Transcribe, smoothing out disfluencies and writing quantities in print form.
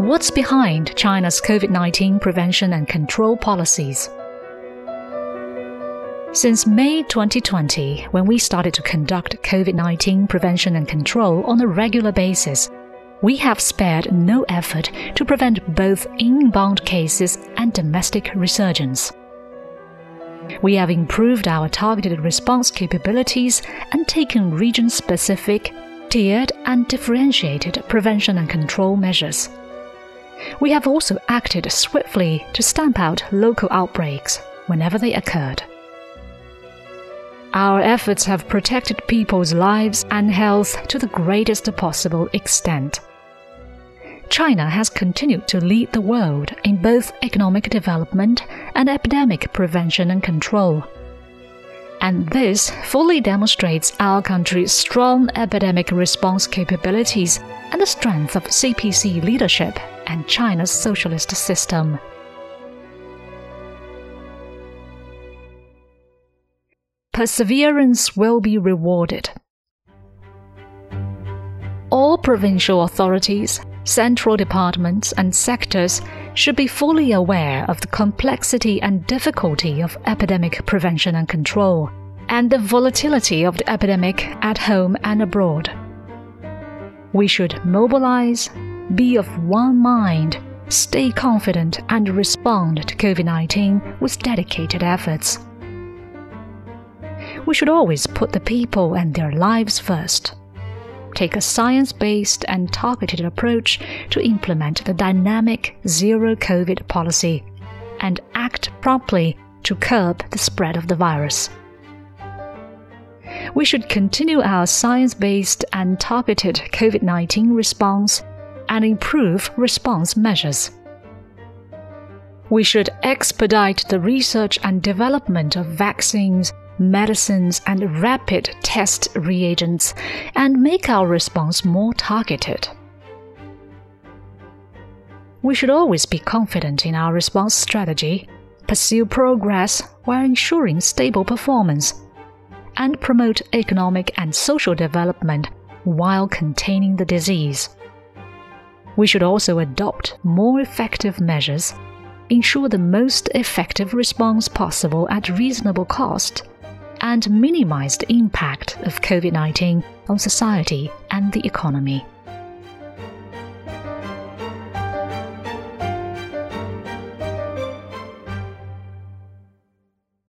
What's behind China's COVID-19 prevention and control policies? Since May 2020, when we started to conduct COVID-19 prevention and control on a regular basis, we have spared no effort to prevent both inbound cases and domestic resurgence. We have improved our targeted response capabilities and taken region-specific, tiered and differentiated prevention and control measures. We have also acted swiftly to stamp out local outbreaks whenever they occurred. Our efforts have protected people's lives and health to the greatest possible extent. China has continued to lead the world in both economic development and epidemic prevention and control. And this fully demonstrates our country's strong epidemic response capabilities and the strength of CPC leadership and China's socialist system. Perseverance will be rewarded. All provincial authorities, central departments and sectors should be fully aware of the complexity and difficulty of epidemic prevention and control, and the volatility of the epidemic at home and abroad. We should mobilize, be of one mind, stay confident and respond to COVID-19 with dedicated efforts. We should always put the people and their lives first. Take a science-based and targeted approach to implement the dynamic zero-COVID policy and act promptly to curb the spread of the virus. We should continue our science-based and targeted COVID-19 response and improve response measures. We should expedite the research and development of vaccines, medicines and rapid test reagents and make our response more targeted. We should always be confident in our response strategy, pursue progress while ensuring stable performance, and promote economic and social development while containing the disease. We should also adopt more effective measures, ensure the most effective response possible at reasonable cost, and minimize the impact of COVID-19 on society and the economy.